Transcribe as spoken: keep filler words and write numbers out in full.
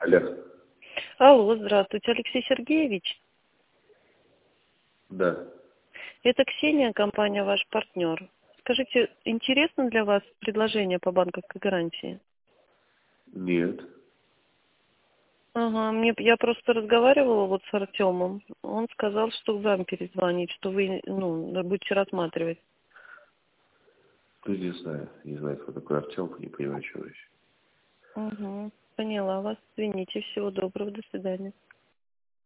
Алло. Алло, здравствуйте, Алексей Сергеевич. Да. Это Ксения, компания «Ваш партнер». Скажите, интересно для вас предложение по банковской гарантии? Нет. Ага, мне, я просто разговаривала вот с Артемом. Он сказал, что вам перезвонить, что вы, ну, будете рассматривать. Ну, не знаю. Не знаю, кто такой Артем, не понимаю, что вообще. Угу, поняла вас. Извините, всего доброго, до свидания.